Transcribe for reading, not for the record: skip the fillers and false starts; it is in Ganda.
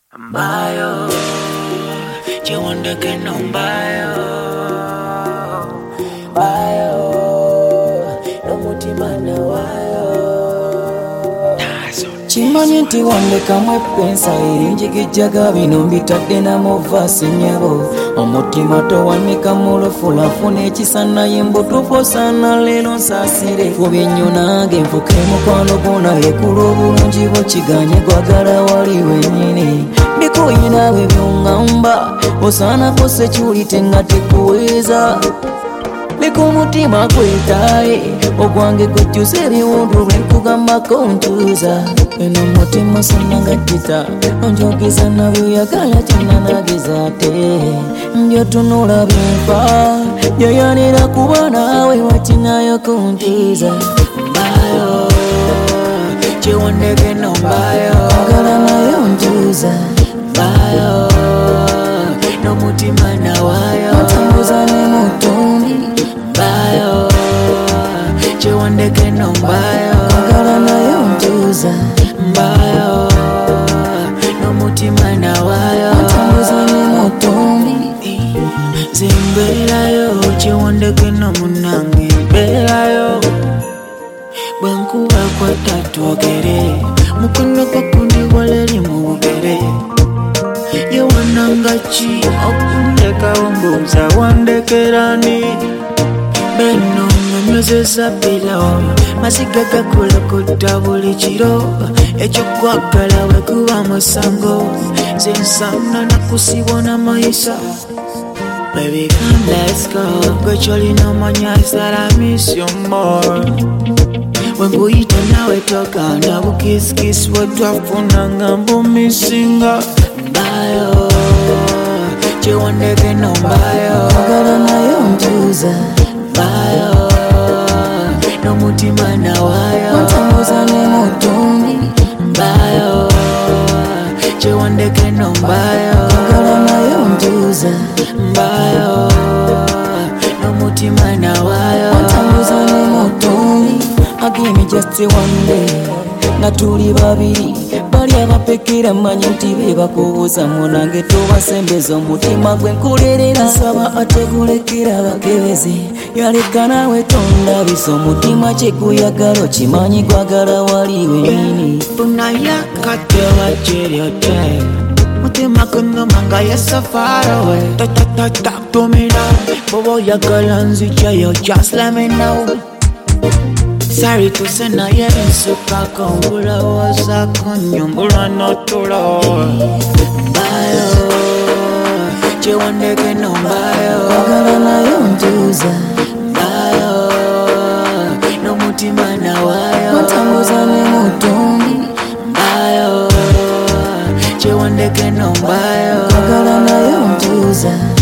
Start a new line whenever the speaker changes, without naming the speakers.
Mbayo, chiwonde que no mbayo, mbayo, no mutima na wayo. Chimanyi nti wandeka mwepensa erinjigijaga bino mbitadde namuvaasi nnyabo omutima towanika mulufulafu n'ekisana yembutufu osaana leero nsaasire fubye nnyo nange nfuke mukwano gunalekula obulungi bwo kiganye gwagala wali wennyini bikuyinawe byongamba osaana kose kiwulite nga tekuweeza leka omutima gwetaaye ogwange gujjuza ebiwundu lwenkugambako ntuuza eno omutima sonanga ttita onjogeza nabyoyagala kyenanageza ate mbyotunula byenfa byoyanira kuba naawe watinayo kuntuuza mbayo kiwondeke no mbayo agala nayo ntuuza mbayo n'omutima nawayo otambuza ne mutumbi mbayo kiwondeke no mbayo agala nayo ntuuza mbayo n'omutima nawayo otambuza ne mutumbi zimbeerayo kiwondeke no munange mbeerayo bwenkuba kwatatwogere mukono gwakundi waleli mu bugere yewananga ki okundekawo mbuuza wandekerani beno nyonyozeza pilo masiga gakulokota buli kiro ekyo kwagala wekuba musango zensana nakusibona mayisa Baby come let's go gwekyolina omanya is that I miss you more wembuyita nawe togana bukisikisi bwetwafunanga mbumisinga mbayo kiwondeke no mbayo agala nayo ntuuza mbayo n'omutima nawayo otambuza ne mutumbi mbayo kiwondeke no mbayo agala nayo ntuuza mbayo n'omutima nawayo otambuza ne mutumbi Give me just one day nga tuli babiri bali abapekera manyi nti bebakubuuza munange tobasembeza omutima gwe nkulerera saba ategulekera bakebeze yaleka nawe tondabisa omutima kyeguyagala okimanyi gwagala wali wennyini tunayakatewa kyeryote mutima kunnomanga you're far away talk to me now boba oyagala nzijayo just let me know Sorry to say na yensuka kongula waza konyumbula notulo mbayo kiwondeke no mbayo agala nayo ntuuza mbayo n'omutima nawayo otambuza ne mutumbi mbayo kiwondeke no mbayo agala nayo ntuuza